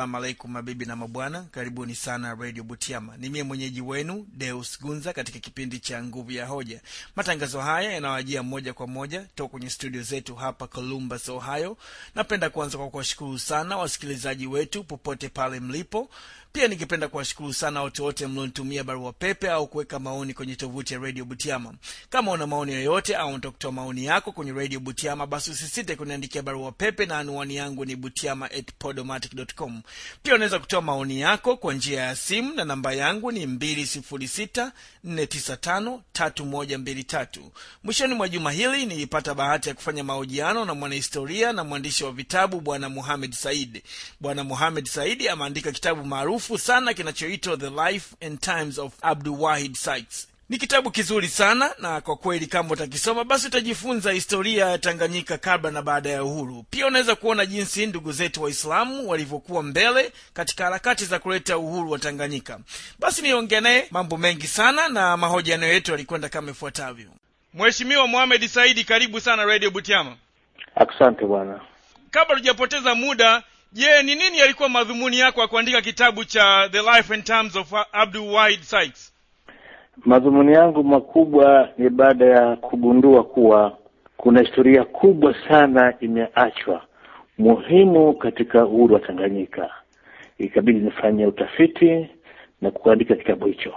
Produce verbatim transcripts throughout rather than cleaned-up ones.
Assalamu alaikum mabibi na mabwana, karibuni sana Radio Butiama. Ni mimi mwenyeji wenu Deus Gunza katika kipindi cha Nguvu ya Hoja. Matangazo haya yanawajia moja kwa moja toka kwenye studio zetu hapa Columbus, Ohio. Napenda kuanza kwa kuwashukuru sana wasikilizaji wetu popote pale mlipo. Pia ningependa kuwashukuru sana watu wote mlionitumia barua pepe au kuweka maoni kwenye tovuti ya Radio Butiama. Kama una maoni yoyote au unataka kutoa maoni yako kwenye Radio Butiama, basi usisite kuniandikia barua pepe na anwani yangu ni butiama at podomatic dot com. Pia unaweza kutoa maoni yako kwa njia ya simu na namba yangu ni mbili sifuri sita nne tisa tano tatu moja mbili tatu. Mwishoni mwa juma hili nilipata bahati ya kufanya mahojiano na mwanahistoria na mwandishi wa vitabu Bwana Muhammad Said. Bwana Muhammad Said ameandika kitabu maarufu sana kinachoitwa The Life and Times of Abdul Wahid Sykes. Ni kitabu kizuri sana, na kwa kweli kama utakisoma basi utajifunza historia ya Tanganyika kabla na baada ya uhuru. Pia unaweza kuona jinsi ndugu zetu Waislamu walivyokuwa mbele katika harakati za kuleta uhuru wa Tanganyika. Basi niongee naye mambo mengi sana, na mahojiano yetu yalikwenda kama ifuatavyo. Mheshimiwa Muhammad Said, karibu sana Radio Butiama. Asante bwana. Kabla hujapoteza muda, je, ni nini yalikuwa madhumuni yako ya kuandika kitabu cha The Life and Times of Abdul Wahid Sykes? Madhumuni yangu makubwa ni baada ya kugundua kuwa kuna historia kubwa sana imeachwa muhimu katika uhuru wa Tanganyika. Ikabidi nifanye utafiti na kuandika kitabu hicho.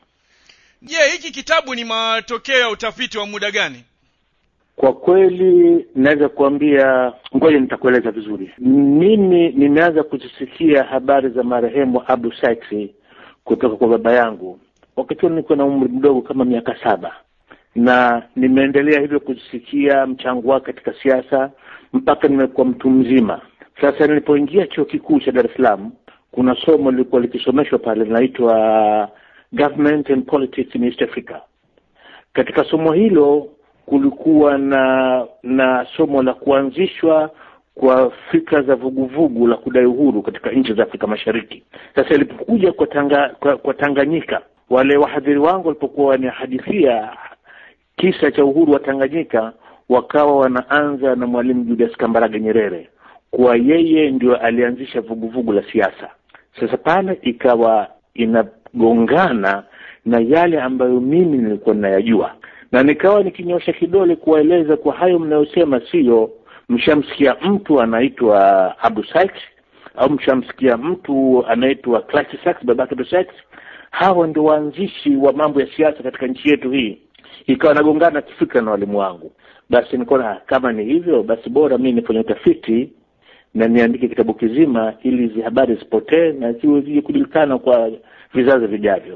Je, hiki kitabu ni matokeo ya utafiti wa muda gani? Kwa kweli naweza kuambia, ngoja nitakueleza vizuri. Mimi nimeanza kuzisikia habari za marehemu Abdul Sykes kutoka kwa baba yangu wakati nilikuwa na umri mdogo kama miaka saba, na nimeendelea hivyo kuzisikia mchango wake katika siasa mpaka nimekuwa mtu mzima. Sasa nilipoingia chuo kikuu cha Dar es Salaam, kuna somo lilikuwa likisomeshwa pale linaloitwa Government and Politics in East Africa. Katika somo hilo kulikuwa na na somo la kuanzishwa kwa fikra za vuguvugu la kudai uhuru katika nchi za Afrika Mashariki. Sasa ilipokuja kwa, tanga, kwa, kwa Tanganyika, wale wahadhiri wangu walipokuwa wanahadithia kisa cha uhuru wa Tanganyika, wakawa wanaanza na Mwalimu Julius Kambarage Nyerere, kwa yeye ndio alianzisha vuguvugu la siasa. Sasa pale ikawa inagongana na yale ambayo mimi nilikuwa ninayajua, na nikawa nikinyosha kidole kueleza kwa hayo mnayosema sio. Mshamsikia mtu anaitwa Abdul Sykes au mshamsikia mtu anaitwa Clark Sykes, babake Abdul Sykes? Hawa ndio waanzishi wa mambo ya siasa katika nchi yetu hii. Ikawa nagongana kifikra na walimu wangu. Basi nikaona kama ni hivyo, basi bora mimi nifanye utafiti na niandike kitabu kizima ili hizo habari zipotee na ziwe kujulikana kwa vizazi vijavyo.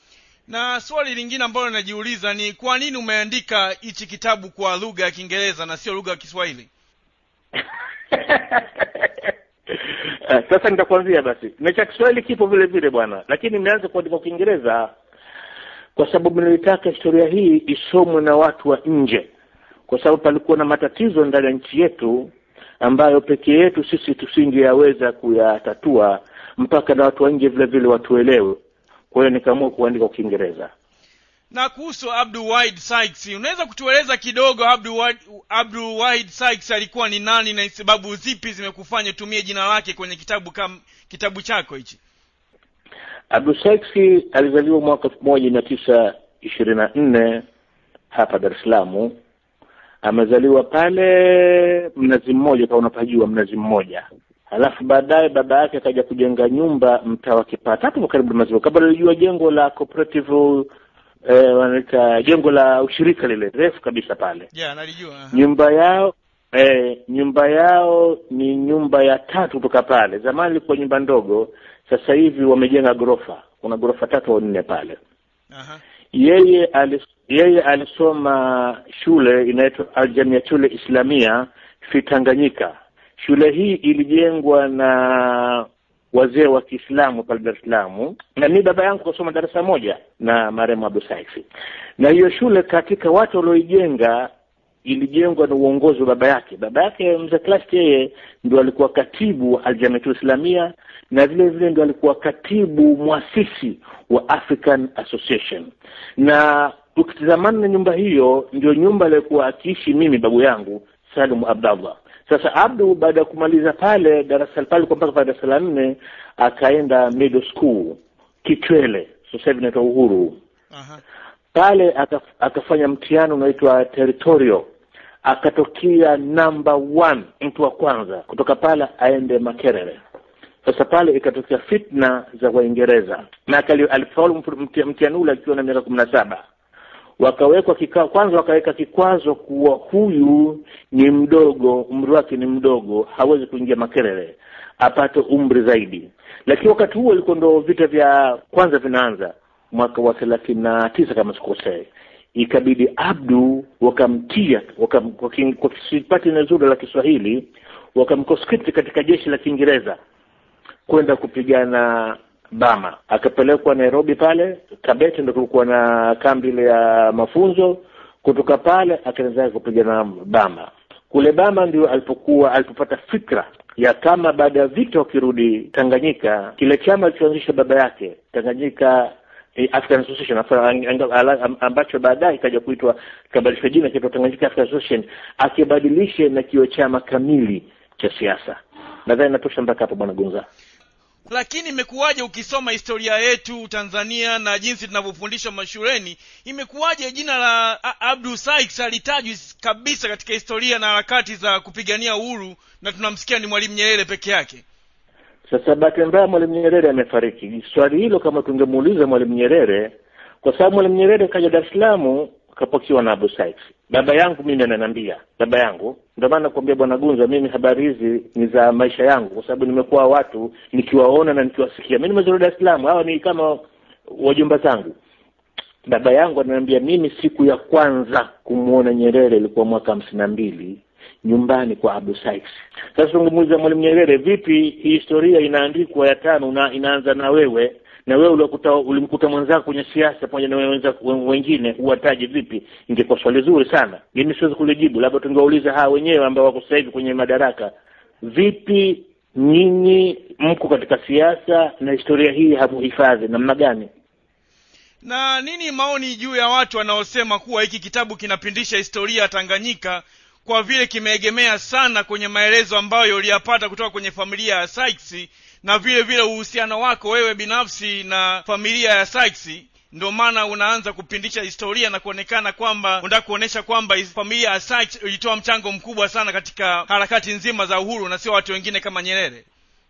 Na swali lingine ambalo najiuliza ni kwa nini umeandika hichi kitabu kwa lugha ya Kiingereza na sio lugha ya Kiswahili? Sasa nitakwambia basi. Na cha Kiswahili kipo vile vile bwana, lakini nimeanza kuandika kwa Kiingereza kwa sababu nilitaka historia hii isomwe na watu wa nje, kwa sababu palikuwa na matatizo ndani ya nchi yetu ambayo pekee yetu sisi tusingeweza kuyatatua mpaka na watu wa nje vile vile watuelewe. Kwa hiyo nikaamua kuandika kwa Kiingereza. Na kuhusu Abdul Wahid Sykes, unaweza kutueleza kidogo Abdul Wahid, Abdul Wahid Sykes alikuwa ni nani na sababu zipi zimekufanya tumie jina lake kwenye kitabu kam, kitabu chako hichi? Abdul Sykes alizaliwa mwaka elfu moja mia tisa ishirini na nne hapa Dar es Salaam. Amezaliwa pale Mnazi Mmoja, kama unapajua Mnazi Mmoja. Halafu baadaye baba yake akaja kujenga nyumba mtaa wa Kipata hapo karibu na Maziwa. Kabla alijua jengo la cooperative eh wanaita jengo la ushirika lile refu kabisa pale. Yeah, nalijua. Uh-huh. Nyumba yao eh nyumba yao ni nyumba ya tatu kutoka pale. Zamani ilikuwa nyumba ndogo, sasa hivi wamejenga gorofa. Kuna gorofa tatu au nne pale. Aha. Uh-huh. Yeye alis, yeye alisoma shule inaitwa Al-Jamiatul Islamia fi Tanganyika. Shule hii ilijengwa na wazee wa Kiislamu pale Dar es Salaam, na mimi baba yangu kusoma darasa moja na marehemu Abdul Sykes. Na hiyo shule katika watu walioijenga ilijengwa na uongozi wa baba yake. Baba yake mzee Clark yeye ndio alikuwa katibu Al-Jamiatul Islamia, na vile vile ndio alikuwa katibu muasisi wa African Association. Na ukitazamana na nyumba hiyo ndio nyumba ilikuwa akiishi mimi babu yangu Salum Abdallah. Sasa Abdu baada ya kumaliza pale darasa pale kwa mpaka darasa la nne akaenda middle school Kitwele, sasa hivi inaitwa Uhuru. Aha. Pale akaf, akafanya mtihani unaitwa territorial, akatokea number one, mtu wa kwanza. Kutoka pale aende Makerere. Sasa pale ikatokea fitna za Waingereza, na alifaulu mtihani ule akiwa na miaka kumi na saba. Wakawekwa kikao, kwanza wakaweka kikwazo kuwa huyu ni mdogo, umri wake ni mdogo, hawezi kuingia Makerere, apate umri zaidi. Lakini wakati huo ilikuwa ndo vita vya kwanza vinaanza mwaka wa thelathini na tisa kama sikosei. Ikabidi Abdu wakamtia wakam, kwa kisipati nzuri la Kiswahili wakamkoscript katika jeshi la Kiingereza kwenda kupigana Bama. Akapelekwa Nairobi pale, Kabete ndio kulikuwa na kambi ile ya mafunzo. Kutoka pale akaanza kupigana Bama. Kule Bama ndio alipokuwa alipopata fikra ya kama baada ya vita wakirudi Tanganyika, kile chama kilichoanzisha baba yake Tanganyika African Association ambacho baadaye ikaja kuitwa kabadilisha jina kiitwa Tanganyika African Association, akibadilishe na kiwe chama kamili cha siasa. Nadhani natosha mpaka hapo bwana Gunza. Lakini imekuwaje ukisoma historia yetu Tanzania na jinsi tunavyofundishwa mashuleni, imekuwaje jina la Abdu Sykes alitajwi kabisa katika historia na harakati za kupigania uhuru, na tunamsikia ni Mwalimu Nyerere peke yake? Sasa bahati mbaya Mwalimu Nyerere amefariki. Swali hilo kama tungemuuliza Mwalimu Nyerere, kwa sababu Mwalimu Nyerere kaja Dar es Salaam kapokiwa na Abdu Sykes. Baba yangu mimi ananiambia, baba yangu, ndio maana nakwambia bwana Gunza, mimi habari hizi ni za maisha yangu, kwa sababu nimekuwa watu nikiwaona na nikiwasikia. Mimi nimezuru Dar es Salaam, hawa ni kama wajumba zangu. Baba yangu ananiambia mimi siku ya kwanza kumuona Nyerere ilikuwa mwaka hamsini na mbili nyumbani kwa Abdu Sykes. Sasa tungemuuliza Mwalimu Nyerere, vipi historia inaandikwa ya tano na inaanza na wewe, na wewe ulikuta ulimkuta mwenzako kwenye siasa pamoja na wenzako wengine, huwataje vipi? Ingekuwa swali zuri sana. Mimi siwezi kulijibu, labda tungeuliza hawa wenyewe ambao wako sasa hivi kwenye madaraka, vipi nyinyi mko katika siasa na historia hii hamuhifadhi namna gani? Na nini maoni juu ya watu wanaosema kuwa hiki kitabu kinapindisha historia ya Tanganyika kwa vile kimeegemea sana kwenye maelezo ambayo uliyapata kutoka kwenye familia ya Sykes, na vile vile uhusiano wako wewe binafsi na familia ya Sykes, ndio maana unaanza kupindisha historia na kuonekana kwamba unataka kuonesha kwamba familia ya Sykes ilitoa mchango mkubwa sana katika harakati nzima za uhuru na sio watu wengine kama Nyerere?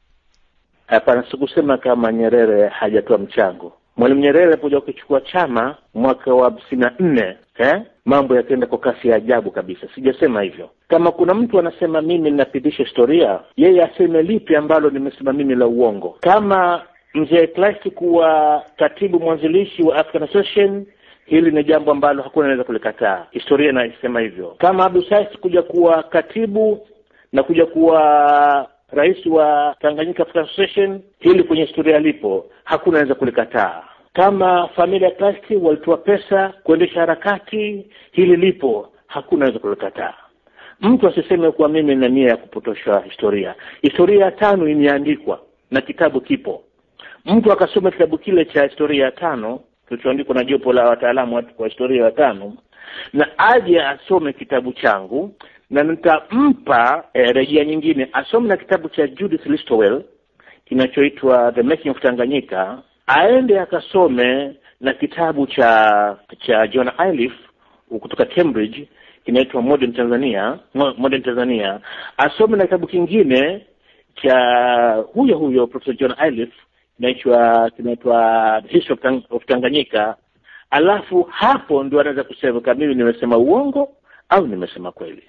Hapana, sikusema kama Nyerere hajatoa mchango. Mwalimu Nyerere alipokuja kuchukua chama mwaka wa hamsini na nne, eh, mambo yakaenda kwa kasi ya ajabu kabisa. Sijasema hivyo. Kama kuna mtu anasema mimi ninapindisha historia, yeye aseme lipi ambalo nimesema mimi la uongo. Kama Mzee Clark kuwa katibu mwanzilishi wa African Association, hili ni jambo ambalo hakuna anaweza kulikataa. Historia inasema hivyo. Kama Abdu Sykes kuja kuwa katibu na kuja kuwa rais wa Tanganyika African Association, hili kwenye historia lipo, hakuna anaweza kulikataa. Kama familia Clark walitoa pesa kuendesha harakati, hili lipo, hakuna anaweza kulikataa. Mtu asiseme kwa mimi na nia ya kupotosha historia. Historia ya tano imeandikwa na kitabu kipo. Mtu akasoma kitabu kile cha historia ya tano kilichoandikwa na jopo la wataalamu wa historia ya tano, na aje asome kitabu changu, na nitampa e, rejea nyingine asome na kitabu cha Judith Listowel kinachoitwa The Making of Tanganyika, aende akasome na kitabu cha cha John Iliff kutoka Cambridge kinaitwa Modern Tanzania, Modern Tanzania, asome na kitabu kingine cha huyo huyo Professor John Iliff kinaitwa kinaitwa History of Tanganyika. Alafu hapo ndio anaweza kusema kama mimi nimesema uongo au nimesema kweli.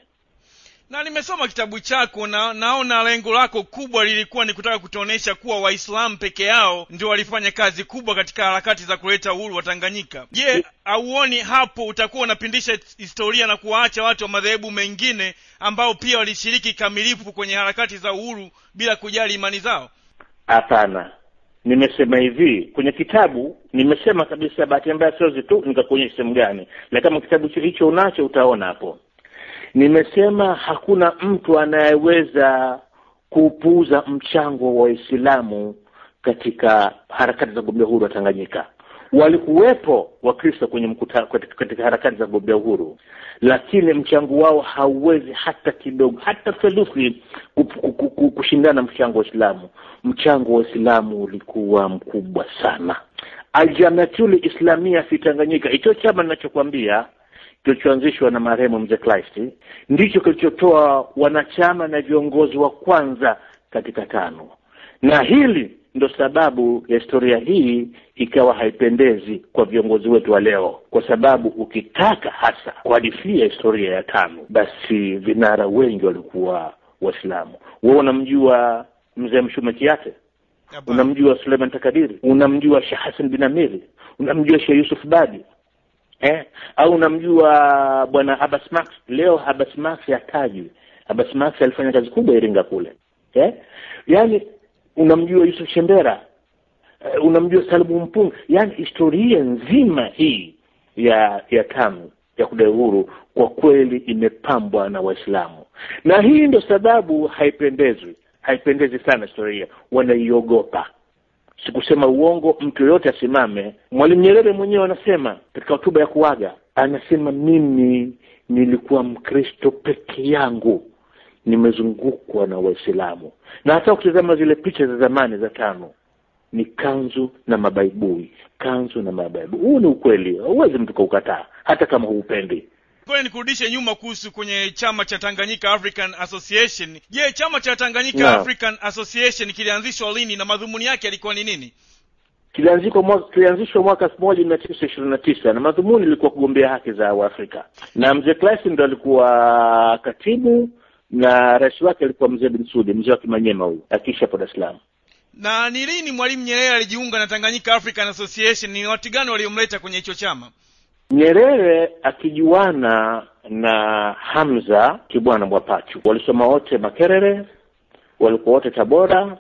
Na nimesoma kitabu chako na naona lengo lako kubwa lilikuwa ni kutaka kutuonesha kuwa Waislamu peke yao ndio walifanya kazi kubwa katika harakati za kuleta uhuru wa Tanganyika. Je, auoni hapo utakuwa unapindisha historia na kuwaacha watu wa madhehebu mengine ambao pia walishiriki kamilifu kwenye harakati za uhuru bila kujali imani zao? Hapana. Nimesema hivi kwenye kitabu, nimesema kabisa, bahati mbaya siwezi tu nikakuonyesha sehemu gani, na kama kitabu hicho unacho utaona hapo. Nimesema hakuna mtu anayeweza kupuuza mchango wa Waislamu katika harakati za kugombea uhuru wa Tanganyika. Walikuwepo Wakristo kwenye mkutano katika harakati za kugombea uhuru, lakini mchango wao hauwezi hata kidogo, hata theluthi kushindana mchango wa Uislamu. Mchango wa Uislamu ulikuwa mkubwa sana. Al-Jamiatul Islamia fi Tanganyika, hicho chama ninachokuambia kilichoanzishwa na marehemu Mzee Kleist, ndicho kilichotoa wanachama na viongozi wa kwanza katika tano. Na hili ndio sababu ya historia hii ikawa haipendezi kwa viongozi wetu wa leo, kwa sababu ukitaka hasa kuhadithia historia ya tano, basi vinara wengi walikuwa Waislamu. Wewe unamjua Mzee Mshume Kiate? Unamjua Suleiman Takadiri? Unamjua Sheikh Hassan bin Amiri? Unamjua Sheikh Yusuf Badi? Eh, au unamjua bwana Abbas Max? Leo Abbas Max hatajwi. Abbas Max alifanya kazi kubwa Iringa kule. Eh? Yaani unamjua Yusuf Shembera? Uh, unamjua Salimu Mpunga? Yaani historia nzima hii ya ya tano ya kudai uhuru kwa kweli imepambwa na Waislamu. Na hii ndio sababu haipendezwi. Haipendezi sana historia. Wanaiogopa. Sikusema uongo, mtu yote asimame. Mwalimu Nyerere mwenyewe anasema katika hotuba ya kuaga, anasema mimi nilikuwa Mkristo peke yangu, nimezungukwa na Waislamu. Na hata ukitazama zile picha za zamani za tano, ni kanzu na mabaibui, kanzu na mabaibui. Huu ni ukweli, huwezi mtu kukataa hata kama huupendi. Kwa nikurudishe nyuma kuhusu kwenye chama cha Tanganyika African Association. Je, chama cha Tanganyika no. African Association kilianzishwa lini na madhumuni yake yalikuwa ni nini? Kilianzishwa mwaka kilianzishwa mwaka elfu moja mia tisa ishirini na tisa na madhumuni ilikuwa kugombea haki za Waafrika. Na Mzee Kleist ndo alikuwa katibu na rais wake alikuwa Mzee bin Sudi, mzee wa Kimanyema huyu, akisha hapo Dar es Salaam. Na ni lini Mwalimu Nyerere alijiunga na Tanganyika African Association? Ni watu gani waliomleta kwenye hicho chama? Nyerere akijuana na Hamza Kibwana Mwapachu, walisoma wote Makerere, walikuwa wote Tabora.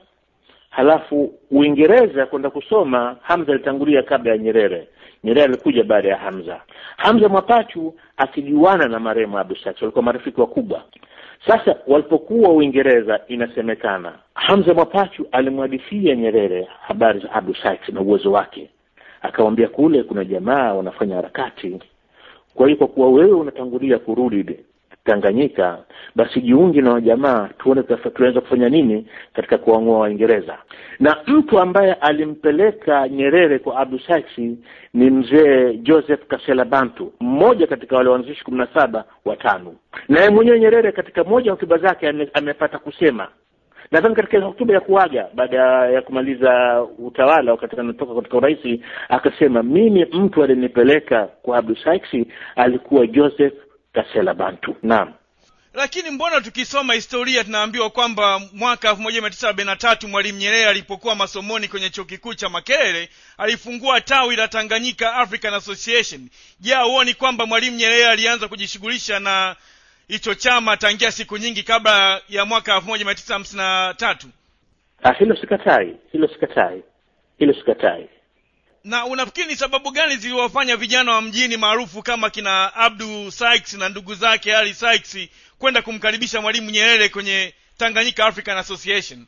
Halafu Uingereza kwenda kusoma, Hamza alitangulia kabla ya Nyerere. Nyerere alikuja baada ya Hamza. Hamza Mwapachu akijuana na marehemu Abdul Sykes, walikuwa marafiki wakubwa. Sasa walipokuwa Uingereza, inasemekana Hamza Mwapachu alimhadithia Nyerere habari za Abdul Sykes na uwezo wake. Akamwambia kule kuna jamaa wanafanya harakati, kwa hiyo kwa kuwa wewe unatangulia kurudi Tanganyika, basi jiunge na jamaa tuone tunaweza kufanya nini katika kuangua Waingereza. Na mtu ambaye alimpeleka Nyerere kwa Abdul Sykes ni Mzee Joseph Kasela Bantu, mmoja katika wale waanzilishi kumi na saba wa tano. Na yeye mwenyewe Nyerere katika moja hotuba zake amepata kusema, nadhani katika hotuba ya kuaga baada ya kumaliza utawala, wakati anatoka katika urais, akasema mimi mtu alinipeleka kwa Abdul Sykes alikuwa Joseph Kasela Bantu. Naam. Lakini mbona tukisoma historia tunaambiwa kwamba mwaka elfu moja mia tisa arobaini na tatu Mwalimu Nyerere alipokuwa masomoni kwenye chuo kikuu cha Makerere alifungua tawi la Tanganyika African Association. Je, huoni kwamba Mwalimu Nyerere alianza kujishughulisha na hicho chama tangia siku nyingi kabla ya mwaka elfu moja mia tisa hamsini na tatu? Ah, hilo sikatai, hilo sikatai. Hilo sikatai. Na unafikiri ni sababu gani ziliwafanya vijana wa mjini maarufu kama kina Abdul Sykes na ndugu zake Ali Sykes kwenda kumkaribisha Mwalimu Nyerere kwenye Tanganyika African Association?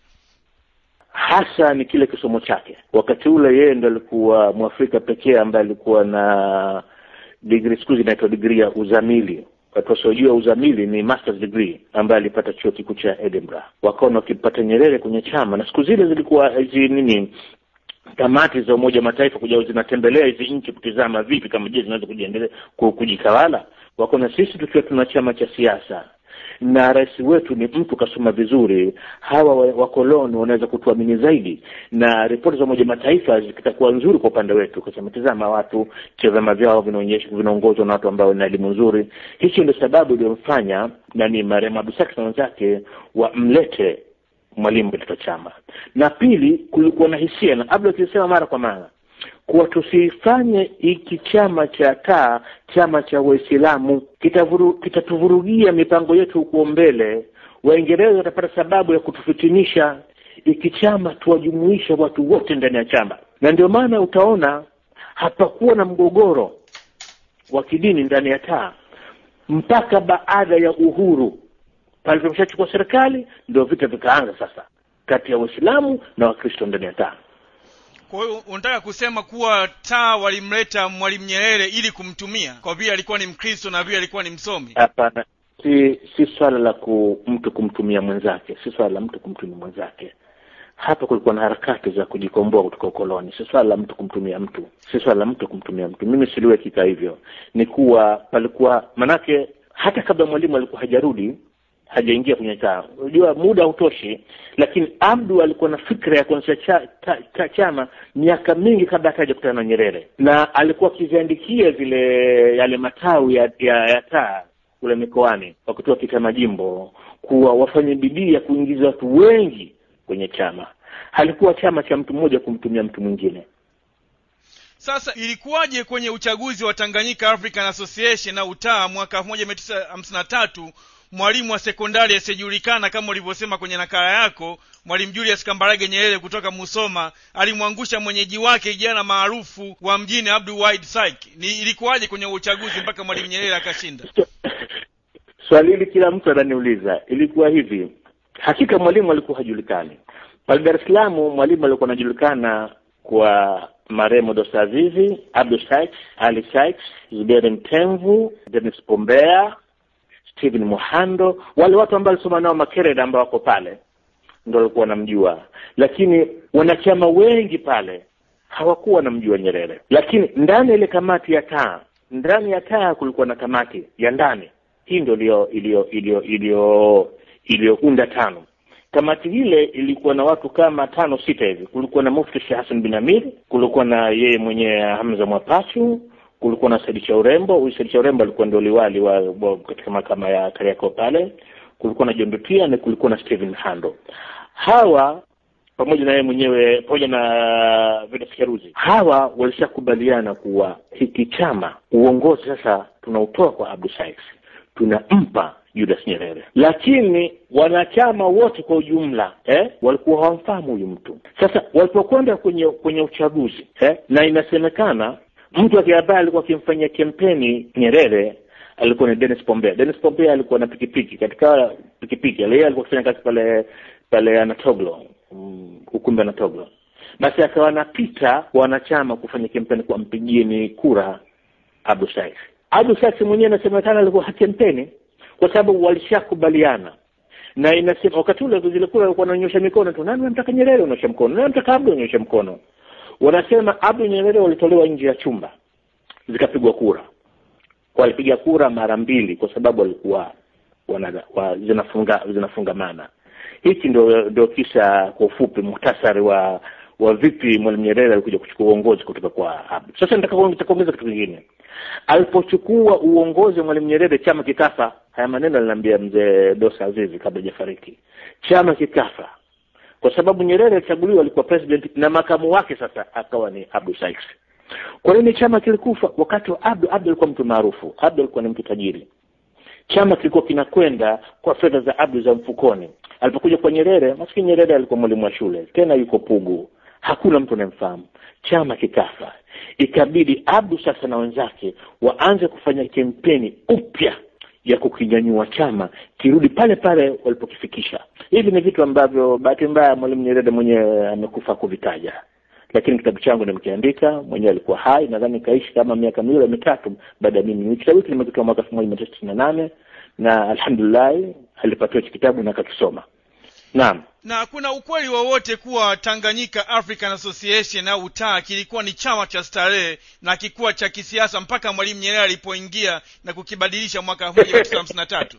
Hasa ni kile kisomo chake. Wakati ule yeye ndo alikuwa Mwafrika pekee ambaye alikuwa na degree, siku hizi inaitwa degree ya uzamili. Watu wasiojua uzamili ni master's degree ambaye alipata chuo kikuu cha Edinburgh. Wakaona wakipata Nyerere kwenye chama, na siku zile zilikuwa hizi nini, kamati za Umoja Mataifa kuja zinatembelea hizi nchi kutizama vipi kama je zinaweza kujiendelea kujitawala. Wakaona sisi tukiwa tuna chama cha siasa na rais wetu ni mtu kasoma vizuri, hawa wakoloni wanaweza kutuamini zaidi, na ripoti za Umoja Mataifa zitakuwa nzuri kwa upande wetu, kwa sababu tazama watu chama vyao vinaonyesha vinaongozwa na watu ambao wana elimu nzuri. Hicho ndio sababu iliyomfanya nani marehemu Abdul Sykes na wenzake wamlete Mwalimu katika chama. Na pili, kulikuwa na hisia, na Abdul alisema mara kwa mara kuwa tusifanye hiki chama cha taa chama cha Waislamu, kitatuvurugia kita mipango yetu huko mbele. Waingereza watapata sababu ya kutufitinisha. Hiki chama tuwajumuisha watu wote ndani ya chama. Na ndio maana utaona hapakuwa na mgogoro wa kidini ndani ya taa mpaka baada ya uhuru. Pale tumeshachukua serikali ndio vita vikaanza sasa kati ya Waislamu na Wakristo ndani ya taa. Kwa hiyo unataka kusema kuwa taa walimleta Mwalimu Nyerere ili kumtumia kwa vile alikuwa ni Mkristo na vile alikuwa ni msomi? Hapana, si si swala la ku, mtu kumtumia mwenzake, si swala la mtu kumtumia mwenzake. Hapa kulikuwa na harakati za kujikomboa kutoka ukoloni. Si swala la mtu kumtumia mtu, si swala la mtu kumtumia mtu. Mimi siliweki kika hivyo. Ni kuwa palikuwa, manake hata kabla Mwalimu alikuwa hajarudi, hajaingia kwenye taa, unajua muda hautoshi, lakini Abdu alikuwa na fikra ya kuanzisha cha, cha, cha, chama miaka mingi kabla hata hajakutana na Nyerere, na alikuwa akiziandikia zile yale matawi ya, ya, ya taa kule mikoani wakitoa kita majimbo kuwa wafanye bidii ya kuingiza watu wengi kwenye chama. Halikuwa chama cha mtu mmoja kumtumia mtu mwingine. Sasa ilikuwaje kwenye uchaguzi wa Tanganyika African Association na utaa mwaka elfu moja mia tisa hamsini na tatu mwalimu wa sekondari asiyejulikana kama ulivyosema kwenye nakala yako, Mwalimu Julius Kambarage Nyerere kutoka Musoma alimwangusha mwenyeji wake kijana maarufu wa mjini Abdul Wahid Saik? Ni ilikuwaje kwenye uchaguzi mpaka Mwalimu Nyerere akashinda? Swali hili kila mtu ananiuliza. Ilikuwa hivi, hakika Mwalimu alikuwa hajulikani. Pale Dar es Salaam Mwalimu alikuwa anajulikana kwa Maremo Dosa Azizi, Abdul Saik, Ali Saik, Zuberi Mtemvu, Dennis Pombea, Steven Muhando, wale watu ambao alisoma nao Makerere ambao wako pale ndio walikuwa wanamjua. Lakini wanachama wengi pale hawakuwa wanamjua Nyerere. Lakini ndani ile kamati ya taa, ndani ya taa kulikuwa na kamati ya ndani. Hii ndio ilio ilio ilio ilio iliyounda tano. Kamati ile ilikuwa na watu kama tano sita hivi. Kulikuwa na Mufti Sheikh Hassan bin Amir, kulikuwa na yeye mwenyewe Hamza Mwapachu, kulikuwa na Said Chaurembo. Huyu Said Chaurembo alikuwa ndio liwali wa, wa katika mahakama ya Kariakoo pale. Kulikuwa na John Dutia na kulikuwa na Steven Hando. Hawa pamoja na yeye mwenyewe, pamoja na Vedas Karuzi, hawa walishakubaliana kuwa hiki chama uongozi sasa tunautoa kwa Abdul Saik, tunampa Julius Nyerere. Lakini wanachama wote kwa ujumla eh walikuwa hawamfahamu huyu mtu. Sasa walipokwenda kwenye kwenye uchaguzi eh na inasemekana mtu akiambia alikuwa akimfanyia kampeni Nyerere alikuwa ni Dennis Pombea. Dennis Pombea alikuwa na pikipiki, katika pikipiki yeye alikuwa akifanya kazi pale pale Anatoglo, um, ukumbi Anatoglo. Basi akawa anapita wanachama kufanya kampeni kwa mpigieni kura Abdul Saik. Abdul Saik mwenyewe anasemekana alikuwa hakempeni kwa sababu walishakubaliana. Na inasema wakati ule zile kura walikuwa wananyosha mikono tu, nani anataka Nyerere unyosha mkono, nani anataka Abdul unyosha mkono. Wanasema Abdul Nyerere walitolewa nje ya chumba zikapigwa kura. Walipiga kura mara mbili kwa sababu walikuwa wana wa, zinafunga zinafungamana. Hiki ndio ndio kisha kwa ufupi muhtasari wa wa vipi Mwalimu Nyerere alikuja kuchukua uongozi kutoka kwa Abdul. Sasa nataka kuongeza kitu kingine. Alipochukua uongozi Mwalimu Nyerere chama kikafa. Haya maneno aliniambia mzee Dosa Azizi kabla hajafariki. Chama kikafa kwa sababu Nyerere alichaguliwa alikuwa president na makamu wake sasa akawa ni Abdul Saik. Kwa nini chama kilikufa wakati wa Abdul? Abdul alikuwa mtu maarufu, Abdul alikuwa ni mtu tajiri. Chama kilikuwa kinakwenda kwa fedha za Abdul za mfukoni. Alipokuja kwa Nyerere, maskini Nyerere alikuwa mwalimu wa shule, tena yuko Pugu, hakuna mtu anayemfahamu. Chama kikafa. Ikabidi Abdul sasa na wenzake waanze kufanya kampeni upya ya kukinyanyua chama kirudi pale pale walipokifikisha. Hivi ni vitu ambavyo bahati mbaya Mwalimu Nyerere mwenyewe amekufa kuvitaja. Lakini kitabu changu nimekiandika, mwenyewe alikuwa hai, nadhani kaishi kama miaka miwili mitatu baada ya mimi. Kitabu hiki nimekitoa mwaka elfu moja mia tisa tisini na nane na alhamdulillah alipatiwa kitabu na akakisoma. Naam. Na kuna ukweli wowote kuwa Tanganyika African Association au U T A kilikuwa ni chama cha starehe na kikuwa cha kisiasa mpaka Mwalimu Nyerere alipoingia na kukibadilisha mwaka elfu moja mia tisa hamsini na tatu?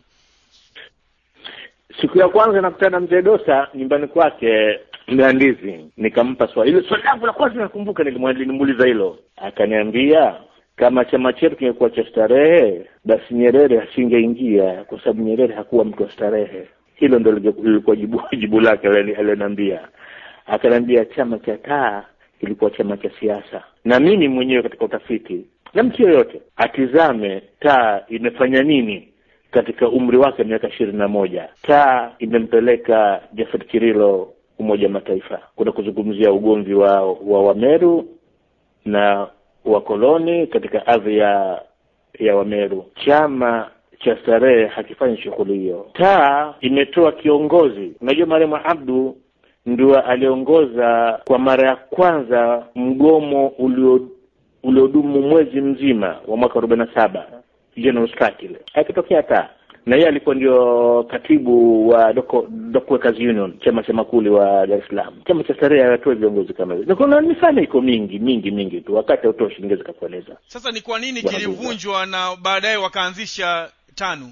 Siku ya kwanza nakutana na mzee Dosa nyumbani kwake Mlandizi, nikampa swali. Ile swali langu la kwanza nakumbuka nilimuuliza hilo. Akaniambia kama chama chetu kingekuwa cha starehe basi Nyerere asingeingia kwa sababu Nyerere hakuwa mtu wa starehe. Hilo ndio lilikuwa jibu, jibu lake aliniambia. Akaniambia chama cha taa kilikuwa chama cha siasa. Na mimi mwenyewe katika utafiti, na mtu yoyote atizame taa imefanya nini katika umri wake miaka ishirini na moja. Taa imempeleka Jafet Kirilo Umoja wa Mataifa kuna kuzungumzia ugomvi wa wa Wameru na wakoloni katika ardhi ya ya Wameru. Chama cha starehe hakifanyi shughuli hiyo. Taa imetoa kiongozi. Unajua marehemu Abdu ndio aliongoza kwa mara ya kwanza mgomo ulio uliodumu mwezi mzima wa mwaka arobaini na saba, General Strike ile. Hakitokea taa. Na yeye alikuwa ndio katibu wa Dock Workers Union, chama cha makuli wa Dar es Salaam. Chama cha starehe watu viongozi kama hizo. Kuna mifano iko mingi mingi mingi tu, wakati utoshi ningeweza kukueleza. Sasa ni kwa nini kilivunjwa na baadaye wakaanzisha tano?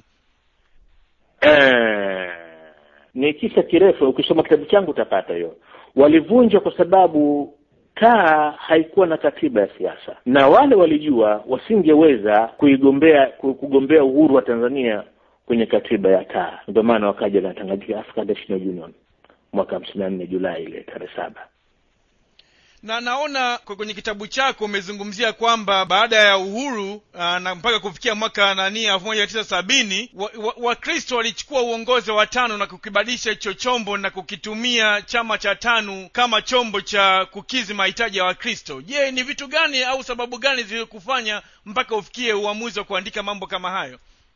Eh, ni kisa kirefu, ukisoma kitabu changu utapata hiyo. Walivunja kwa sababu taa haikuwa na katiba ya siasa, na wale walijua wasingeweza kuigombea kugombea uhuru wa Tanzania kwenye katiba ya taa. Ndio maana wakaja na Tanganyika African National Union mwaka hamsini na nne Julai ile tarehe saba. Na naona kwenye kitabu chako umezungumzia kwamba baada ya uhuru aa, na mpaka kufikia mwaka nani elfu moja mia tisa sabini Wakristo wa, wa walichukua uongozi wa tano na kukibadilisha hicho chombo na kukitumia chama cha tano kama chombo cha kukizi mahitaji ya Wakristo. Je, ni vitu gani au sababu gani zilikufanya mpaka ufikie uamuzi wa kuandika mambo kama hayo?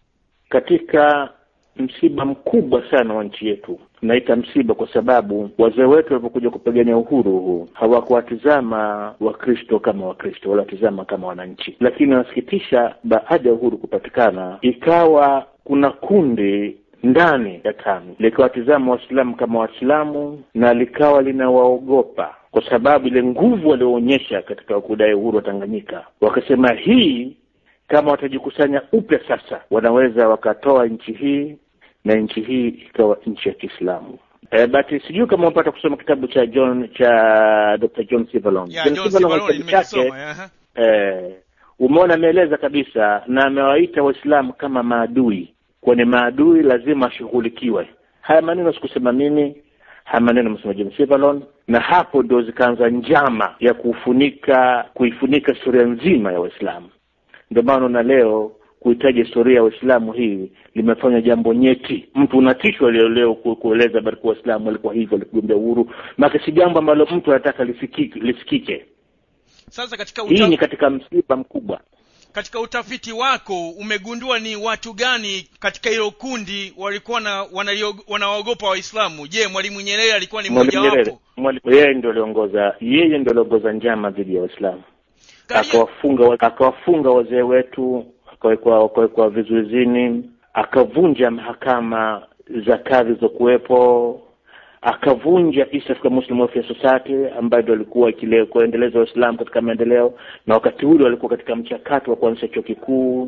Katika msiba mkubwa sana wa nchi yetu, naita msiba kwa sababu wazee wetu walipokuja kupigania uhuru huu hawakuwatizama Wakristo kama Wakristo, walitazama kama wananchi. Lakini nasikitisha, baada ya uhuru kupatikana, ikawa kuna kundi ndani ya tano likawatizama Waislamu kama Waislamu na likawa linawaogopa kwa sababu ile nguvu walioonyesha katika kudai uhuru wa Tanganyika. Wakasema hii kama watajikusanya upya sasa, wanaweza wakatoa nchi hii na nchi hii ikawa nchi ya Kiislamu. Eh, but sijui kama unapata kusoma kitabu cha John cha Doctor John Sivalon. Yeah, John, John Sivalon nimesoma. Eh, umeona ameeleza kabisa na amewaita Waislamu kama maadui. Kwani maadui lazima shughulikiwe. Haya maneno sikusema mimi, haya maneno msema John Sivalon, na hapo ndio zikaanza njama ya kufunika kuifunika historia nzima ya Waislamu. Ndio maana na leo kuhitaji historia ya Uislamu hii limefanya jambo nyeti. Mtu unatishwa leo leo kueleza habari kwa Waislamu walikuwa hivyo waligombea uhuru, maana si jambo ambalo mtu anataka lisikike lisikike. Sasa katika uta... hii ni katika msiba mkubwa. Katika utafiti wako umegundua ni watu gani katika hilo kundi walikuwa na wanaogopa Waislamu? Je, Mwalimu Nyerere alikuwa ni mmoja wapo? Yeye ndio aliongoza, yeye ndio aliongoza njama dhidi ya Waislamu. Akawafunga akawafunga wazee wetu, akawekwa akawekwa vizuizini, akavunja mahakama za kadhi za kuwepo, akavunja East Africa Muslim Welfare Society ambayo ndio ilikuwa kile kuendeleza Uislamu katika maendeleo, na wakati ule walikuwa katika mchakato wa kuanzisha chuo kikuu.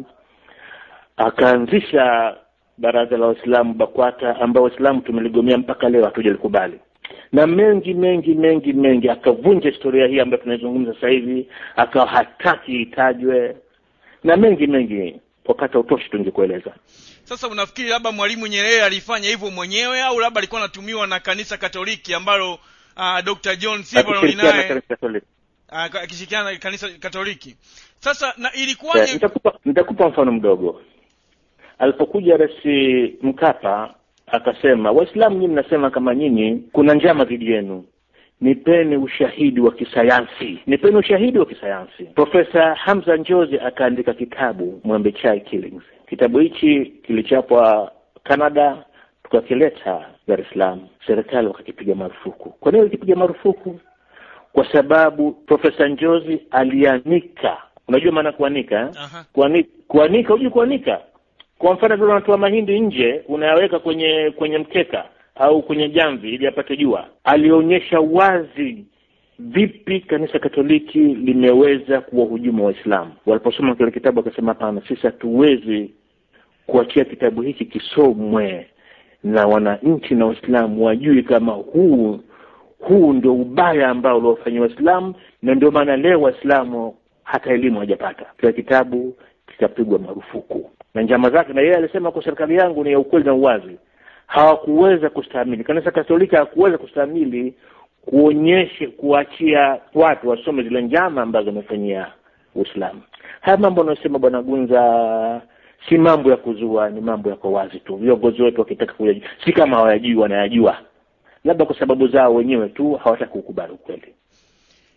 Akaanzisha baraza la Waislamu BAKWATA ambao Waislamu tumeligomea mpaka leo hatujalikubali. Na mengi mengi mengi mengi, akavunja historia hii ambayo tunaizungumza sasa hivi, akawa hataki itajwe, na mengi mengi wakati utoshi tungekueleza. Sasa unafikiri labda Mwalimu Nyerere alifanya hivyo mwenyewe au labda alikuwa anatumiwa na kanisa Katoliki ambalo uh, Doctor John Sivalon naye akishirikiana na kanisa Katoliki? Sasa na ilikuwaje? Yeah, nitakupa nitakupa mfano mdogo. Alipokuja Rais Mkapa akasema, Waislamu nyinyi mnasema kama nyinyi kuna njama dhidi yenu, nipeni ushahidi wa kisayansi, nipeni ushahidi wa kisayansi. Profesa Hamza Njozi akaandika kitabu Mwembe Chai Killings. Kitabu hichi kilichapwa Canada, tukakileta Dar es Salaam, serikali wakakipiga marufuku. Kwa nini walikipiga marufuku? Kwa sababu Profesa Njozi alianika. Unajua maana kuanika eh? Uh-huh. Kuanika, kuanika unajua kuanika. Kwa mfano vile unatoa mahindi nje, unayaweka kwenye kwenye mkeka au kwenye jamvi ili apate jua. Alionyesha wazi vipi kanisa Katoliki limeweza kuwahujumu Waislamu. Waliposoma kile kitabu akasema, hapana, sisi hatuwezi kuachia kitabu hiki kisomwe na wananchi na Waislamu wajui kama huu huu ndio ubaya ambao uliofanywa Waislamu, na ndio maana leo Waislamu hata elimu hajapata. Kile kitabu kikapigwa marufuku. Na njama zake, na yeye alisema kwa serikali yangu ni ya ukweli na uwazi, hawakuweza kustahimili. Kanisa Katoliki hakuweza kustahimili kuonyesha kuachia watu wasome zile njama ambazo wamefanyia Uislamu. Haya mambo anasema Bwana Gunza si mambo ya kuzua, ni mambo ya kwa wazi tu. Viongozi wetu wakitaka kujua, si kama hawajui, wanayajua. Labda kwa sababu zao wenyewe tu hawataka kukubali ukweli.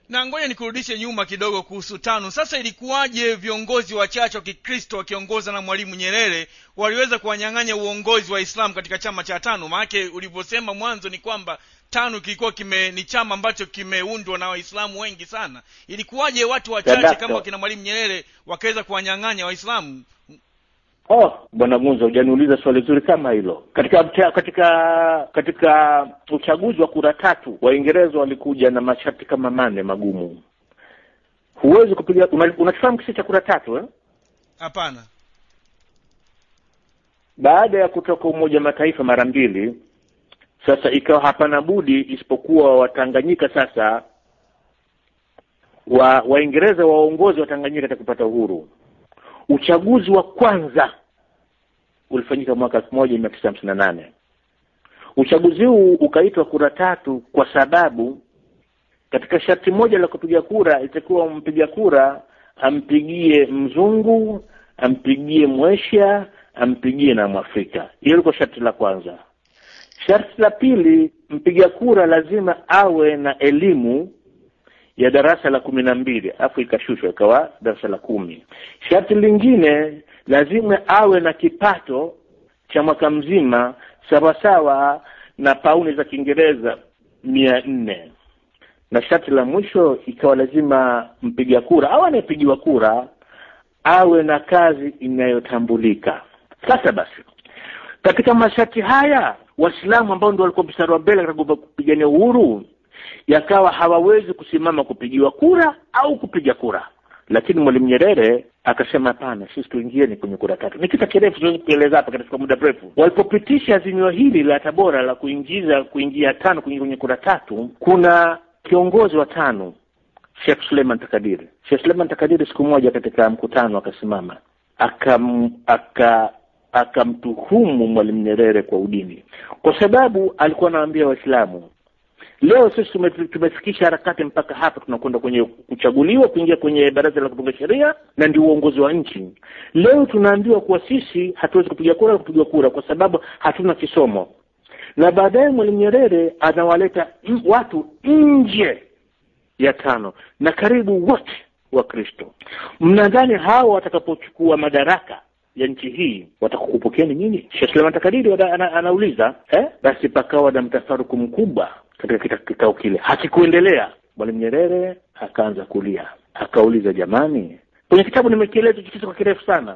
Na ngoja nikurudishe nyuma kidogo kuhusu TANU. Sasa ilikuwaje viongozi wachache wa Kikristo wakiongoza na Mwalimu Nyerere waliweza kuwanyang'anya uongozi wa Islam katika chama cha TANU? Maana ulivyosema mwanzo ni kwamba TANU kilikuwa kime ni chama ambacho kimeundwa na Waislamu wengi sana. Ilikuwaje watu wachache kama kina Mwalimu Nyerere wakaweza kuwanyang'anya Waislamu? Oh, Bwana Gunza, hujaniuliza swali zuri kama hilo. Katika katika katika uchaguzi wa kura tatu, Waingereza walikuja na masharti kama mane magumu. Huwezi kupiga, unafahamu kisa cha kura tatu eh? Hapana. Baada ya kutoka Umoja Mataifa mara mbili, sasa ikawa hapana budi isipokuwa Watanganyika sasa wa Waingereza waongozi wa Tanganyika kupata uhuru. Uchaguzi wa kwanza ulifanyika mwaka elfu moja mia tisa hamsini na nane. Uchaguzi huu ukaitwa kura tatu kwa sababu katika sharti moja la kupiga kura itakuwa mpiga kura ampigie mzungu, ampigie mwesha, ampigie na Mwafrika. Hilo liko sharti la kwanza. Sharti la pili, mpiga kura lazima awe na elimu ya darasa la kumi na mbili, afu ikashushwa ikawa darasa la kumi. Sharti lingine, lazima awe na kipato cha mwaka mzima sawa sawa na pauni za Kiingereza mia nne. Na sharti la mwisho ikawa lazima mpiga kura au anayepigiwa kura awe na kazi inayotambulika. Sasa basi, katika masharti haya Waislamu ambao ndio walikuwa mstari wa mbele katika kupigania uhuru yakawa hawawezi kusimama kupigiwa kura au kupiga kura. Lakini Mwalimu Nyerere akasema hapana, sisi tuingieni kwenye kura tatu. Ni kitu kirefu siwezi kueleza hapa katika muda mrefu. Walipopitisha azimio hili la Tabora la kuingiza kuingia TANU kuingia kwenye kura tatu, kuna kiongozi wa TANU Sheikh Suleiman Takadiri. Sheikh Suleiman Takadiri siku moja katika mkutano akasimama akam aka akamtuhumu Mwalimu Nyerere kwa udini, kwa sababu alikuwa anawaambia Waislamu, leo sisi tumefikisha harakati mpaka hapa, tunakwenda kwenye kuchaguliwa kuingia kwenye baraza la kutunga sheria na ndio uongozi wa nchi. Leo tunaambiwa kuwa sisi hatuwezi kupiga kura kupiga kura kwa sababu hatuna kisomo. Na baadaye Mwalimu Nyerere anawaleta watu nje ya TANU na karibu wote wa Kristo. Mnadhani hao watakapochukua madaraka ya nchi hii watakukupokeeni nyinyi? Sheikh Suleiman Takadiri ana, anauliza eh basi pakawa na mtafaruku mkubwa katika kikao kile. Hakikuendelea. Mwalimu Nyerere akaanza kulia, akauliza, jamani, kwenye kitabu nimekieleza kitu kwa kirefu sana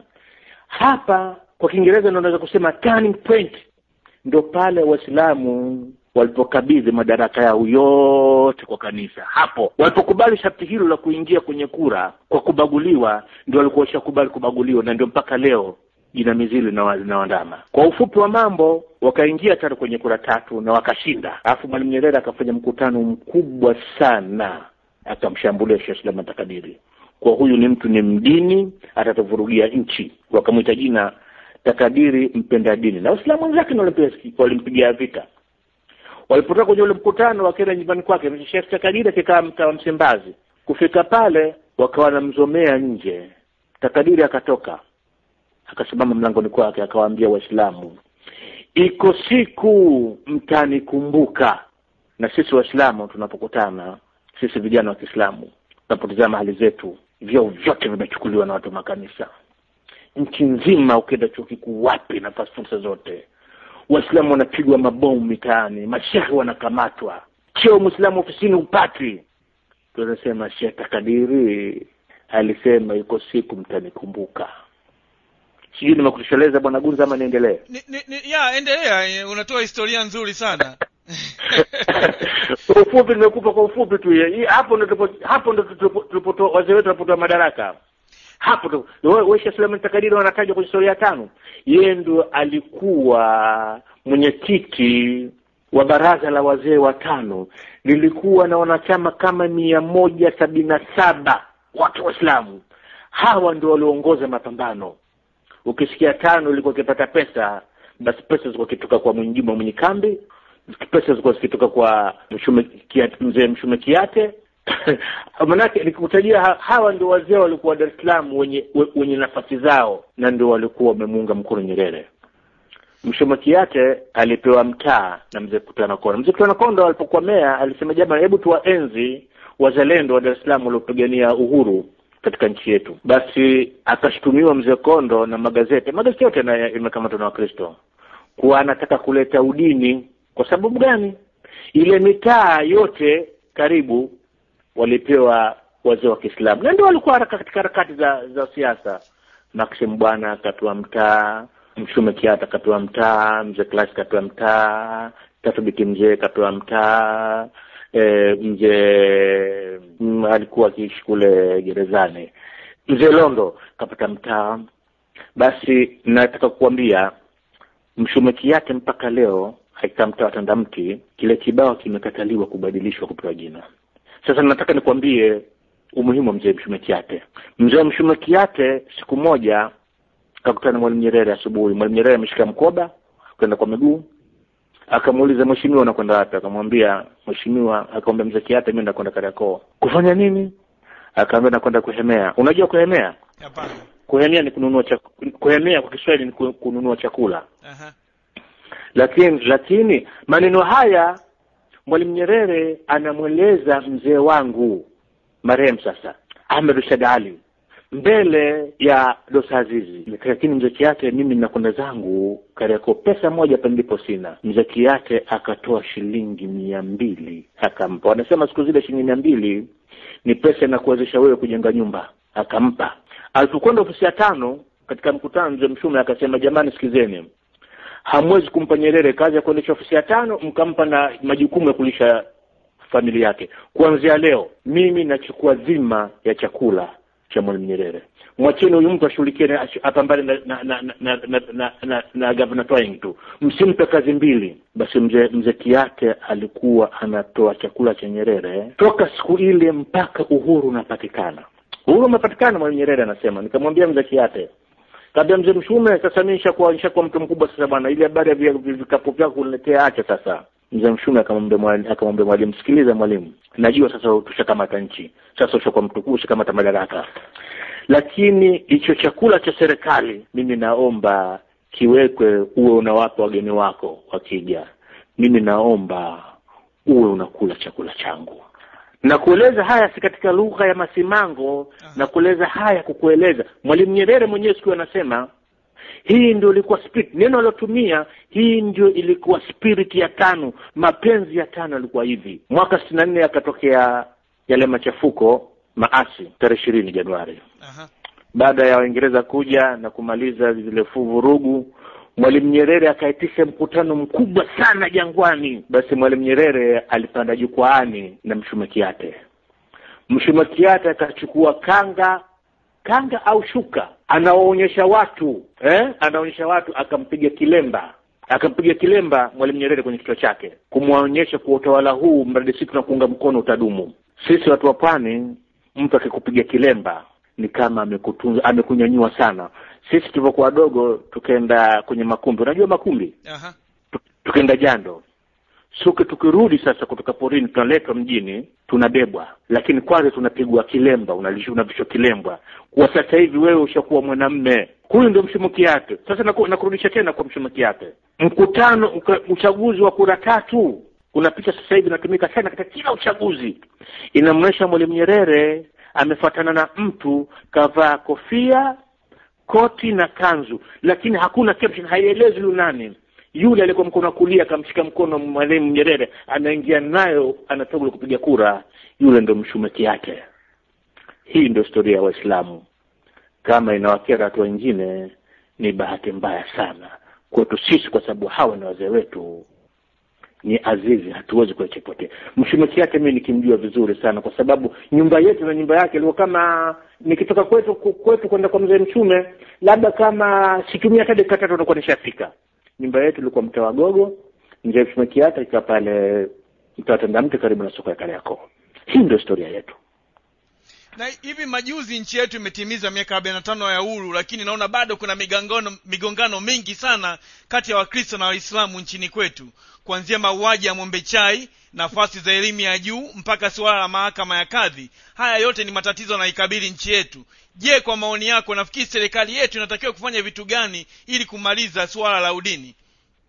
hapa, kwa Kiingereza naweza kusema turning point, ndio pale Waislamu walipokabidhi madaraka yao yote kwa kanisa. Hapo walipokubali sharti hilo la kuingia kwenye kura kwa kubaguliwa, ndio walikuwa washakubali kubaguliwa, na ndio mpaka leo jina mizili na wanaandama. Kwa ufupi wa mambo, wakaingia tatu kwenye kura tatu na wakashinda. Alafu Mwalimu Nyerere akafanya mkutano mkubwa sana, akamshambulia Sheikh Suleiman Takadiri kwa huyu ni mtu ni mdini, atatuvurugia nchi. Wakamuita jina Takadiri mpenda dini, na Waislamu wenzake ndio walimpigia vita. Walipotoka kwenye ule mkutano wakaenda nyumbani kwake Sheikh Takadiri akikaa mtaa wa Msimbazi. Kufika pale wakawa wanamzomea nje. Takadiri akatoka, akasimama mlangoni kwake, akawaambia Waislamu, iko siku mtanikumbuka. Na sisi Waislamu tunapokutana, sisi vijana wa Kiislamu tunapotazama hali zetu, vyao vyote vimechukuliwa na watu wa makanisa. Nchi nzima ukienda chuo kikuu wapi na fursa zote, Waislamu wanapigwa mabomu mitaani, mashehe wanakamatwa, cheo Muislamu ofisini upati. Tunasema Sheikh Takadiri alisema iko siku mtanikumbuka. Sijui nimekutosheleza Bwana Gunza ama niendelee? Ni, ni, ni, ya endelea, unatoa historia nzuri sana. Kwa ufupi nimekupa kwa ufupi tu. Hapo ndo hapo ndo tulipotoa wazee wetu walipotoa madaraka. Hapo ndo wewe Sheikh Suleiman Takadiri wanatajwa kwenye historia tano. Yeye ndo alikuwa mwenyekiti wa baraza la wazee wa TANU. Lilikuwa na wanachama kama mia moja sabini na saba watu Waislamu. Hawa ndio walioongoza mapambano. Ukisikia TANU ilikuwa ikipata pesa, basi pesa zilikuwa kitoka kwa Mwinjuma mwenye kambi, pesa zilikuwa zikitoka kwa Mshume Kiate, mzee Mshume Kiate. Manake nikutajia hawa ndio wazee walikuwa Dar es Salaam wenye wenye nafasi zao, na ndio walikuwa wamemuunga mkono Nyerere. Mshume Kiate alipewa mtaa na mzee Kutana Konda. Mzee Kutana Konda alipokuwa meya alisema, jamani, hebu tuwaenzi wazalendo wa Dar es Salaam waliopigania uhuru katika nchi yetu. Basi akashtumiwa Mzee Kondo na magazeti, magazeti yote yamekamatwa na Wakristo, kuwa anataka kuleta udini. Kwa sababu gani? Ile mitaa yote karibu walipewa wazee wa Kiislamu, na ndio walikuwa katika harakati za za siasa. Maxim Bwana akapewa mtaa, Mshume Kiata akapewa mtaa, Mzee Class akapewa mtaa, Tatu Biti Mzee akapewa mtaa, e, mzee m, alikuwa akiishi kule gerezani, Mzee Londo kapata mtaa. Basi nataka kukuambia Mshume Kiata mpaka leo haika mtaa Tandamti, kile kibao kimekataliwa kubadilishwa kupewa jina. Sasa nataka nikwambie umuhimu wa mzee Mshume Kiata. Mzee Mshume Kiata siku moja kakutana na Mwalimu Nyerere asubuhi. Mwalimu Nyerere ameshika mkoba kwenda kwa miguu, akamuuliza, mheshimiwa unakwenda wapi? Akamwambia, mheshimiwa, akamwambia Mzee Kiata, mimi nakwenda Kariakoo. Kufanya nini? Akamwambia nakwenda kuhemea. Unajua kuhemea? Hapana. Kuhemea ni kununua chakula. Kuhemea kwa Kiswahili ni kununua chakula. Aha. Lakini lakini maneno haya Mwalimu Nyerere anamweleza mzee wangu marehemu sasa Ahmed Rashid Ali mbele ya Dosa Azizi. Lakini Mzee Kiata, mimi ninakwenda zangu Kariakoo, pesa moja pendipo sina. Mzee Kiata akatoa shilingi mia mbili akampa. Wanasema siku zile shilingi mia mbili ni pesa na kuwezesha wewe kujenga nyumba. Akampa. Alipokwenda ofisi ya tano katika mkutano, Mzee Mshume akasema, jamani sikizeni, hamwezi kumpa Nyerere kazi ya kuendesha ofisi ya tano mkampa na majukumu ya kulisha familia yake. Kuanzia leo mimi nachukua dhima ya chakula cha Mwalimu Nyerere. Mwacheni huyu mtu ashughulikie apambane na na na na na, na, na, na governor Twain tu. Msimpe kazi mbili. Basi mzee mzee Kiata alikuwa anatoa chakula cha Nyerere toka siku ile mpaka uhuru unapatikana. Uhuru unapatikana, Mwalimu Nyerere anasema. Nikamwambia Mzee Kiata, kabla Mzee Mshume, sasa mimi nishakuwa nishakuwa mtu mkubwa sasa bwana, ile habari ya vikapu vyako kuniletea acha sasa. Mzee Mshume akamwambia mwalimu, akamwambia mwalimu, sikiliza mwalimu, najua sasa tushakamata nchi, sasa ushakuwa mtu mkubwa, ushakamata madaraka, lakini hicho chakula cha serikali mimi naomba kiwekwe, uwe unawapa wageni wako wakija, mimi naomba uwe unakula chakula changu. Na kueleza haya si katika lugha ya masimango. uh-huh. Na kueleza haya kukueleza Mwalimu Nyerere mwenyewe siku anasema hii ndio ilikuwa spirit, neno alotumia, hii ndio ilikuwa spirit ya tano, mapenzi ya tano yalikuwa hivi. Mwaka sitini na nne akatokea yale machafuko maasi tarehe ishirini Januari. uh-huh. Baada ya Waingereza kuja na kumaliza zile vurugu, Mwalimu Nyerere akaitisha mkutano mkubwa sana Jangwani. Basi Mwalimu Nyerere alipanda jukwaani na Mshume Kiata. Mshume Kiata akachukua kanga kanga au shuka, anaonyesha watu eh anaonyesha watu akampiga kilemba akampiga kilemba Mwalimu Nyerere kwenye kichwa chake, kumwonyesha kwa utawala huu mradi sisi tunakuunga mkono utadumu. Sisi watu wa Pwani, mtu akikupiga kilemba ni kama amekutunza, amekunyanyua sana. Sisi tulipokuwa wadogo tukaenda kwenye makumbi, unajua makumbi? Aha. Tukaenda jando. Suke tukirudi sasa kutoka porini tunaletwa mjini, tunabebwa, lakini kwanza tunapigwa kilemba, unalisha unavishwa kilembwa. Kwa sasa hivi wewe ushakuwa mwanamume. Huyu ndio Mshume Kiata. Sasa nakurudisha tena kwa Mshume Kiata. Mkutano, uchaguzi wa kura tatu unapita sasa hivi, natumika sana katika kila uchaguzi. Inamwonyesha Mwalimu Nyerere amefuatana na mtu kavaa kofia, koti na kanzu, lakini hakuna caption, haielezi yule nani. Yule alikuwa mkono kulia akamshika mkono Mwalimu Nyerere, anaingia nayo anatoka kupiga kura, yule ndio Mshume Kiata. Hii ndio historia ya Waislamu. Kama inawakera watu wengine ni bahati mbaya sana kwetu sisi, kwa sababu hawa ni wazee wetu, ni azizi, hatuwezi kuachepotea. Mshume Kiata mimi nikimjua vizuri sana, kwa sababu nyumba yetu na nyumba yake ilikuwa kama nikitoka kwetu kwetu kwenda kwa Mzee Mshume, labda kama situmia hata dakika tatu nakuwa nishafika. Nyumba yetu ilikuwa mtaa wa Gogo, Mzee Mshume Kiata ikawa pale mtaa Tandamti karibu na soko ya Kariakoo. Hii ndio historia yetu. Na hivi majuzi nchi yetu imetimiza miaka arobaini na tano ya uhuru, lakini naona bado kuna migongano migongano mingi sana kati ya Wakristo na Waislamu nchini kwetu, kuanzia mauaji ya Mwembe Chai, nafasi za elimu ya juu, mpaka suala la mahakama ya kadhi. Haya yote ni matatizo yanaikabili nchi yetu. Je, kwa maoni yako nafikiri serikali yetu inatakiwa kufanya vitu gani ili kumaliza suala la udini?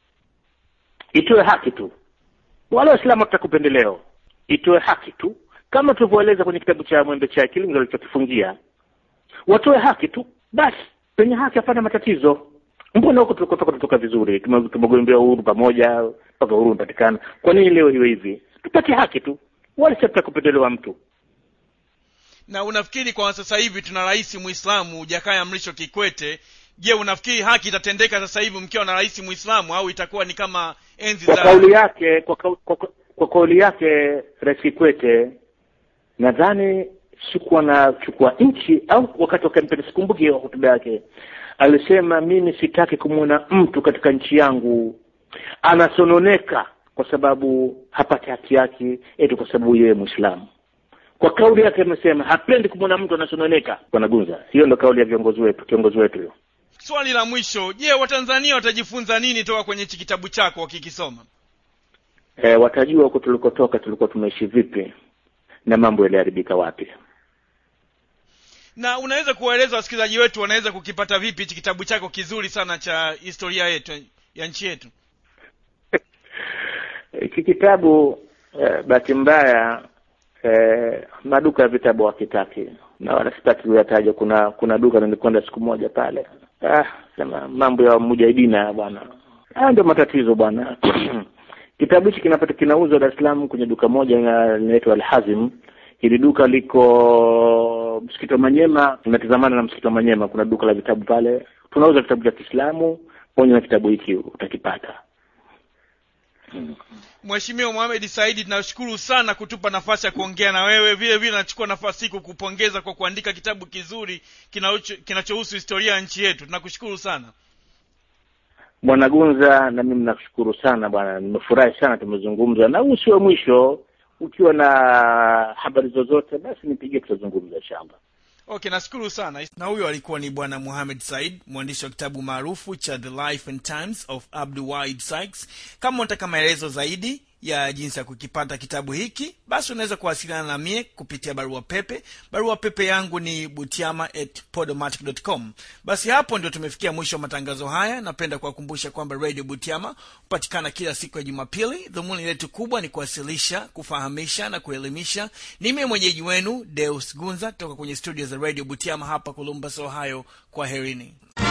Itoe haki tu. Wala Waislamu watakupendeleo. Itoe haki tu. kama tulivyoeleza kwenye kitabu cha Mwembe cha Akili ndio alichokifungia. Watoe haki tu basi, penye haki hapana matatizo. Mbona huko tulikotoka tutoka vizuri, tumegombea uhuru pamoja mpaka uhuru upatikana. Kwa nini leo hiyo hivi? Tupate haki tu, wala sio kupendelewa mtu. Na unafikiri kwa sasa hivi tuna rais Muislamu Jakaya Mrisho Kikwete, je, unafikiri haki itatendeka sasa hivi mkiwa na rais Muislamu au itakuwa ni kama enzi za kwa kauli yake kwa, kwa, kwa, kwa kauli yake Rais Kikwete, nadhani sikuwa na chukua nchi au wakati wa kampeni, sikumbuki hotuba yake, alisema mimi sitaki kumuona mtu katika nchi yangu anasononeka kwa sababu hapati haki yake eti kwa sababu yeye Muislamu. Kwa kauli yake amesema hapendi kumuona mtu anasononeka. Bwana Gunza, hiyo ndio kauli ya viongozi wetu, kiongozi wetu hiyo. Swali la mwisho, je, Watanzania watajifunza nini toka kwenye hiki kitabu chako wakikisoma? Eh, watajua huko tulikotoka tulikuwa tumeishi vipi na mambo yaliharibika wapi. Na unaweza kuwaeleza wasikilizaji wetu wanaweza kukipata vipi hiki kitabu chako kizuri sana cha historia yetu ya nchi yetu? Hiki kitabu eh, bahati mbaya eh, maduka ya vitabu hakitaki, na wala sitaki kuyataja. Kuna kuna duka nilikwenda siku moja pale, ah sema mambo ya mujahidina bwana, ah ndio matatizo bwana. Kitabu hiki kinapata kinauzwa Dar es Salaam kwenye duka moja linaloitwa Al-Hazim. Hili duka liko Msikiti wa Manyema, tunatazamana na Msikiti wa Manyema, kuna duka la vitabu pale. Tunauza vitabu vya Kiislamu, pamoja na kitabu hiki utakipata. Hmm. Mheshimiwa Mohamed Said, tunashukuru sana kutupa nafasi ya kuongea na wewe. Vile vile nachukua nafasi hii kukupongeza kwa kuandika kitabu kizuri kinachohusu historia ya nchi yetu. Tunakushukuru sana. Bwana Gunza, na mimi nakushukuru sana bwana. Nimefurahi sana tumezungumza, na usiwe mwisho. Ukiwa na habari zozote basi nipigie, tutazungumza inshallah. Okay, nashukuru sana. Na huyo alikuwa ni Bwana Mohamed Said, mwandishi wa kitabu maarufu cha The Life and Times of Abdul Wahid Sykes. Kama unataka maelezo zaidi ya jinsi ya kukipata kitabu hiki, basi unaweza kuwasiliana na mie kupitia barua pepe. Barua pepe yangu ni butiama at podomatic dot com. Basi hapo ndio tumefikia mwisho wa matangazo haya. Napenda kuwakumbusha kwamba Radio Butiama hupatikana kila siku ya Jumapili. Dhumuni letu kubwa ni kuwasilisha, kufahamisha na kuelimisha. Ni mimi mwenyeji wenu Deus Gunza kutoka kwenye studio za Radio Butiama hapa Columbus, Ohio. Kwaherini.